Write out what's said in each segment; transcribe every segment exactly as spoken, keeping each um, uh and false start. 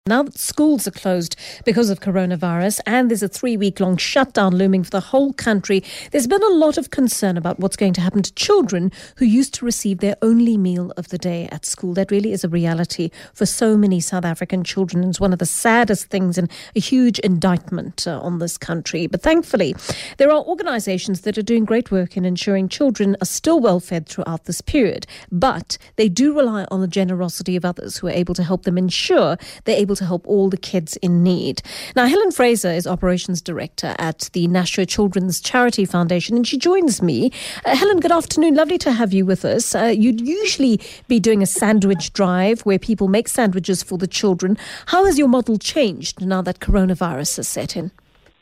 Now that schools are closed because of coronavirus and there's a three-week-long shutdown looming for the whole country, there's been a lot of concern about what's going to happen to children who used to receive their only meal of the day at school. That really is a reality for so many South African children. It's one of the saddest things and a huge indictment uh, on this country. But thankfully, there are organizations that are doing great work in ensuring children are still well fed throughout this period. But they do rely on the generosity of others who are able to help them ensure they're able to help all the kids in need. Now, Helen Fraser is Operations Director at the Nashua Children's Charity Foundation, and she joins me. Uh, Helen, good afternoon. Lovely to have you with us. Uh, you'd usually be doing a sandwich drive where people make sandwiches for the children. How has your model changed now that coronavirus has set in?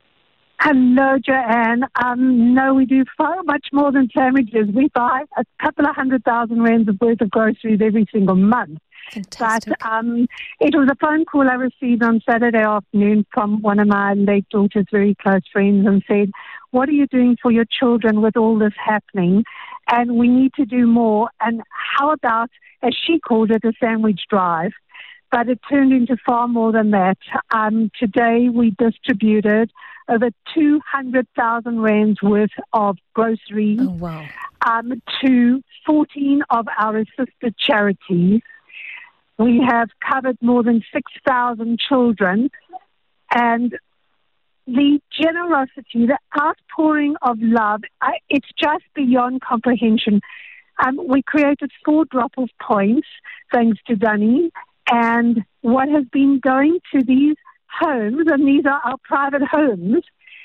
Hello, Joanne. Um, no, we do far much more than sandwiches. We buy a couple of hundred thousand rands of worth of groceries every single month. Fantastic. But um, it was a phone call I received on Saturday afternoon from one of my late daughter's very close friends and said, what are you doing for your children with all this happening? And we need to do more. And how about, as she called it, a sandwich drive? But it turned into far more than that. Um, today we distributed over two hundred thousand rands worth of groceries oh, wow. um, to fourteen of our assisted charities. We have covered more than six thousand children, and the generosity, the outpouring of love, I, it's just beyond comprehension. Um, we created four drop-off points, thanks to Dunny, and what has been going to these homes, and these are our private homes,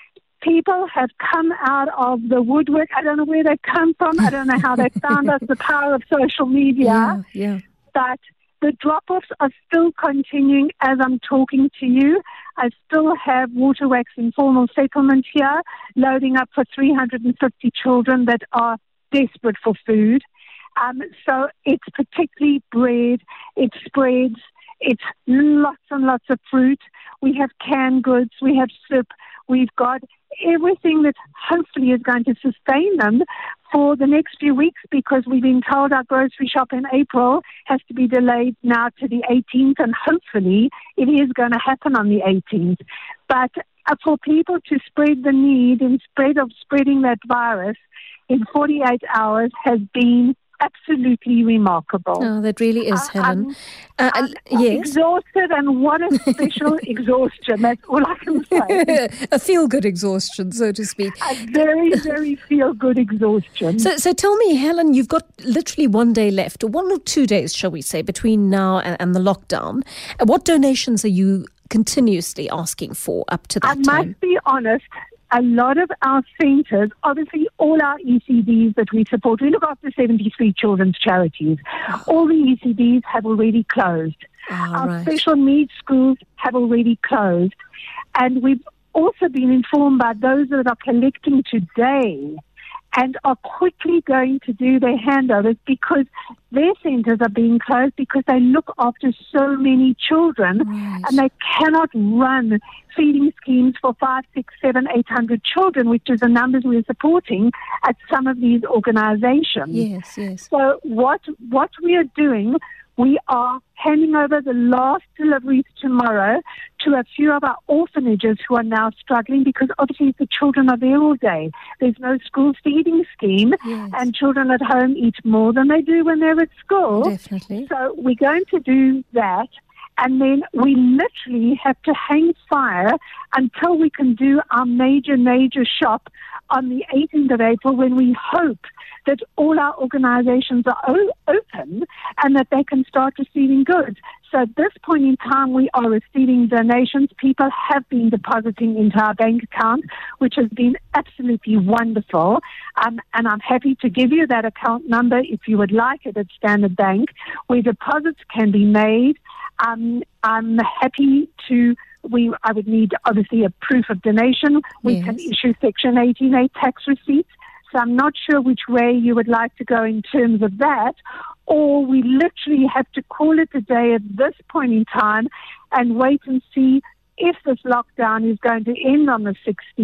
people have come out of the woodwork. I don't know where they come from. I don't know how they found us, the power of social media. Yeah, yeah. But the drop-offs are still continuing as I'm talking to you. I still have Waterwax Informal Settlement here, loading up for three hundred fifty children that are desperate for food. Um, so it's particularly bread, it's spreads, it's lots and lots of fruit. We have canned goods, we have soup, we've got everything that hopefully is going to sustain them for the next few weeks, because we've been told our grocery shop in April has to be delayed now to the eighteenth, and hopefully it is going to happen on the eighteenth. But uh, for people to spread the need and spread of spreading that virus in forty-eight hours has been absolutely remarkable. Oh, that really is, uh, Helen. I'm, Uh, I'm yes. exhausted, and what a special exhaustion. That's all I can say. A feel-good exhaustion, so to speak. A very, very feel-good exhaustion. So, so tell me, Helen, you've got literally one day left, or one or two days, shall we say, between now and, and the lockdown. Uh, What donations are you continuously asking for up to that I time? must be honest, a lot of our centres, obviously all our E C Ds that we support, we look after seventy-three children's charities. All the E C Ds have already closed. Ah, our right. special needs schools have already closed. And we've also been informed by those that are collecting today and are quickly going to do their handovers, because their centres are being closed because they look after so many children, Right. and they cannot run feeding schemes for five, six, seven, eight hundred children, which is the numbers we're supporting at some of these organizations. Yes, yes. So what what we are doing, we are handing over the last deliveries tomorrow to a few of our orphanages who are now struggling, because obviously the children are there all day. There's no school feeding scheme, Yes. and children at home eat more than they do when they're at school. Definitely. So we're going to do that. And then we literally have to hang fire until we can do our major, major shop on the eighteenth of April, when we hope that all our organizations are o- open and that they can start receiving goods. So at this point in time, we are receiving donations. People have been depositing into our bank account, which has been absolutely wonderful. Um, and I'm happy to give you that account number if you would like it at Standard Bank, where deposits can be made. Um, I'm happy to, we, I would need obviously a proof of donation. We Yes. can issue Section eighteen A tax receipts. So I'm not sure which way you would like to go in terms of that, or we literally have to call it a day at this point in time and wait and see if this lockdown is going to end on the sixteenth,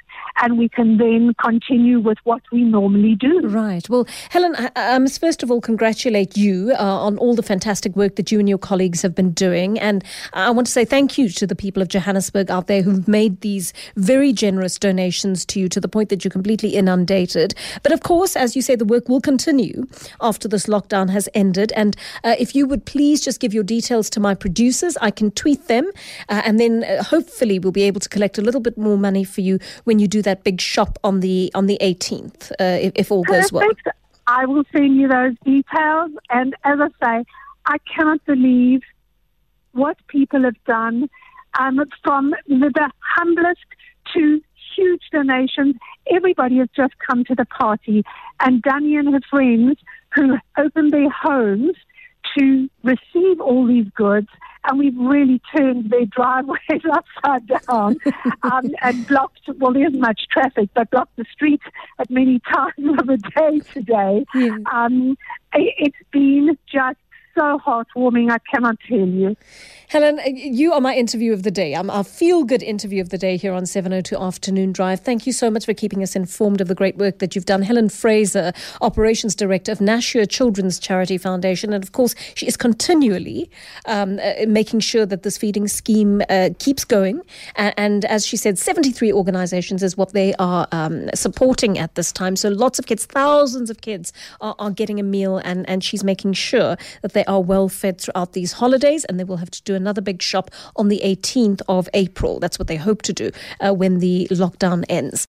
and we can then continue with what we normally do. Right. Well, Helen, I, I must first of all congratulate you uh, on all the fantastic work that you and your colleagues have been doing. And I want to say thank you to the people of Johannesburg out there who've made these very generous donations to you to the point that you're completely inundated. But of course, as you say, the work will continue after this lockdown has ended. And uh, if you would please just give your details to my producers, I can tweet them. Uh, and then uh, hopefully we'll be able to collect a little bit more money for you when you do that big shop on the on the eighteenth, uh, if, if all goes well. Perfect. I will send you those details. And as I say, I cannot believe what people have done, um, from the humblest to huge donations. Everybody has just come to the party. And Danny and her friends who opened their homes to receive all these goods, and we've really turned their driveways upside down um, and blocked, well, there isn't much traffic, but blocked the streets at many times of the day today. Yeah. Um, it's been just so heartwarming, I cannot tell you. Helen, you are my interview of the day. I'm our feel-good interview of the day here on seven oh two Afternoon Drive. Thank you so much for keeping us informed of the great work that you've done. Helen Fraser, Operations Director of Nashua Children's Charity Foundation. And of course, she is continually um, uh, making sure that this feeding scheme uh, keeps going. And, and as she said, seventy-three organizations is what they are um, supporting at this time. So lots of kids, thousands of kids are, are getting a meal, and, and she's making sure that they are well fed throughout these holidays, and they will have to do another big shop on the eighteenth of April. That's what they hope to do uh, when the lockdown ends.